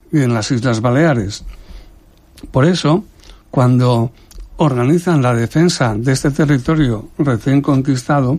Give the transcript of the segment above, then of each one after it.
y en las Islas Baleares. Por eso, cuando organizan la defensa de este territorio recién conquistado,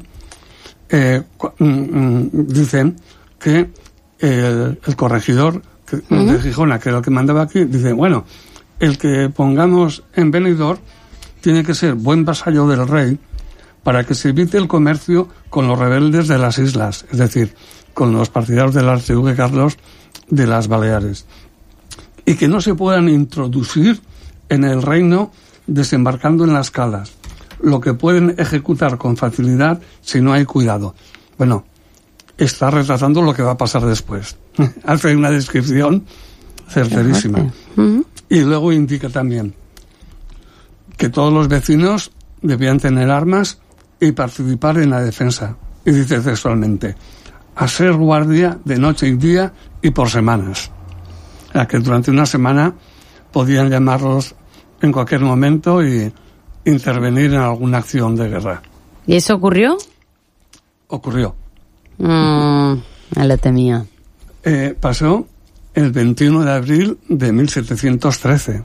dicen que el corregidor de Gijona, que era el que mandaba aquí, dice, bueno, el que pongamos en Benidorm tiene que ser buen vasallo del rey para que se evite el comercio con los rebeldes de las islas, es decir, con los partidarios del archiduque Carlos de las Baleares, y que no se puedan introducir en el reino desembarcando en las calas, lo que pueden ejecutar con facilidad si no hay cuidado. Bueno, está retratando lo que va a pasar después. Hace una descripción certerísima. Y luego indica también que todos los vecinos debían tener armas y participar en la defensa. Y dice textualmente, a ser guardia de noche y día y por semanas. O sea, que durante una semana podían llamarlos en cualquier momento y intervenir en alguna acción de guerra. ¿Y eso ocurrió? Ocurrió. Me lo temía. Pasó el 21 de abril de 1713.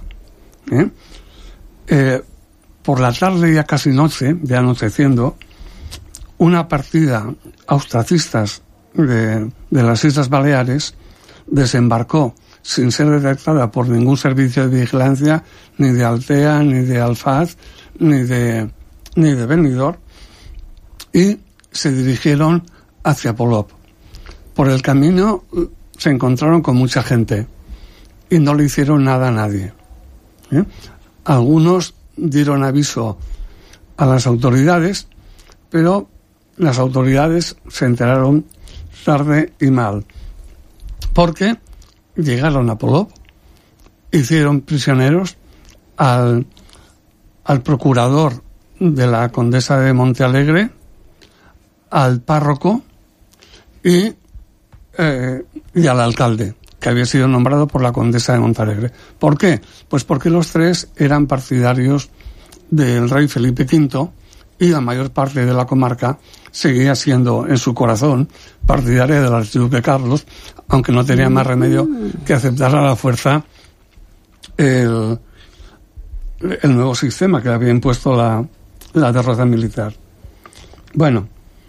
Por la tarde, ya casi noche, ya anocheciendo, una partida austracistas de las Islas Baleares desembarcó sin ser detectada por ningún servicio de vigilancia, ni de Altea, ni de Alfaz, ni de Benidorm, y se dirigieron hacia Polop. Por el camino se encontraron con mucha gente y no le hicieron nada a nadie. Algunos dieron aviso a las autoridades, pero las autoridades se enteraron tarde y mal, porque llegaron a Polop, hicieron prisioneros al procurador de la condesa de Montealegre, al párroco y al alcalde, que había sido nombrado por la condesa de Montealegre. ¿Por qué? Pues porque los tres eran partidarios del rey Felipe V y la mayor parte de la comarca seguía siendo en su corazón partidaria del archiduque Carlos, aunque no tenía más remedio que aceptar a la fuerza el nuevo sistema que había impuesto la derrota militar. Bueno,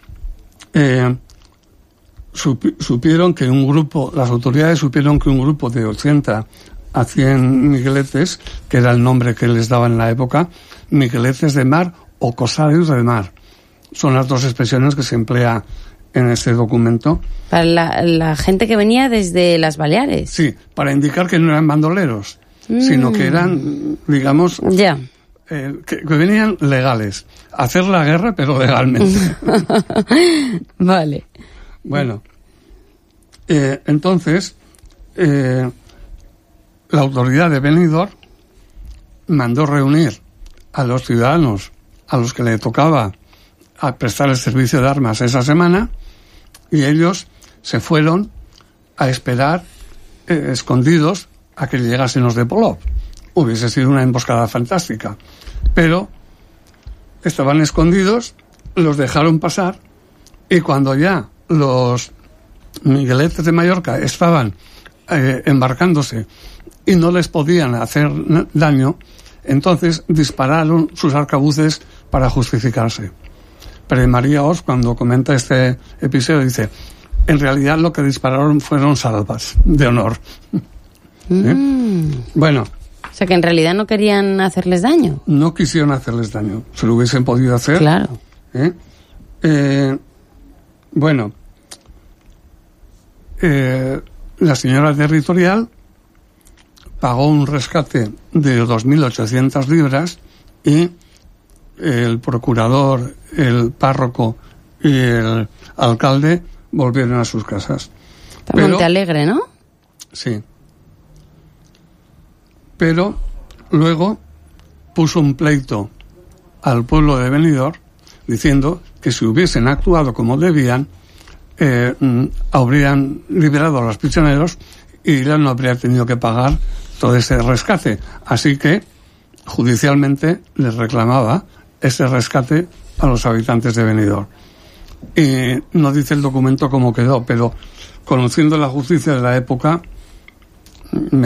supieron que las autoridades supieron que un grupo de 80 a 100 migueletes, que era el nombre que les daban en la época, migueletes de mar o corsarios de mar. Son las dos expresiones que se emplea en este documento. Para la gente que venía desde las Baleares. Sí, para indicar que no eran bandoleros, sino que eran, digamos, que venían legales. Hacer la guerra, pero legalmente. Vale. Bueno, entonces, la autoridad de Benidorm mandó reunir a los ciudadanos a los que le tocaba a prestar el servicio de armas esa semana, y ellos se fueron a esperar escondidos a que llegasen los de Polop. Hubiese sido una emboscada fantástica, pero estaban escondidos, los dejaron pasar, y cuando ya los migueletes de Mallorca estaban embarcándose y no les podían hacer daño, entonces dispararon sus arcabuces para justificarse. Pero María Os, cuando comenta este episodio, dice, en realidad lo que dispararon fueron salvas de honor. Bueno. O sea, que en realidad no querían hacerles daño. No quisieron hacerles daño. Se lo hubiesen podido hacer. Claro. Bueno. La señora territorial pagó un rescate de 2.800 libras y el procurador, el párroco y el alcalde volvieron a sus casas. Montealegre, ¿no? Sí. Pero luego puso un pleito al pueblo de Benidorm diciendo que si hubiesen actuado como debían, habrían liberado a los prisioneros y él no habría tenido que pagar todo ese rescate. Así que judicialmente les reclamaba ese rescate a los habitantes de Benidorm. Y no dice el documento cómo quedó, pero conociendo la justicia de la época,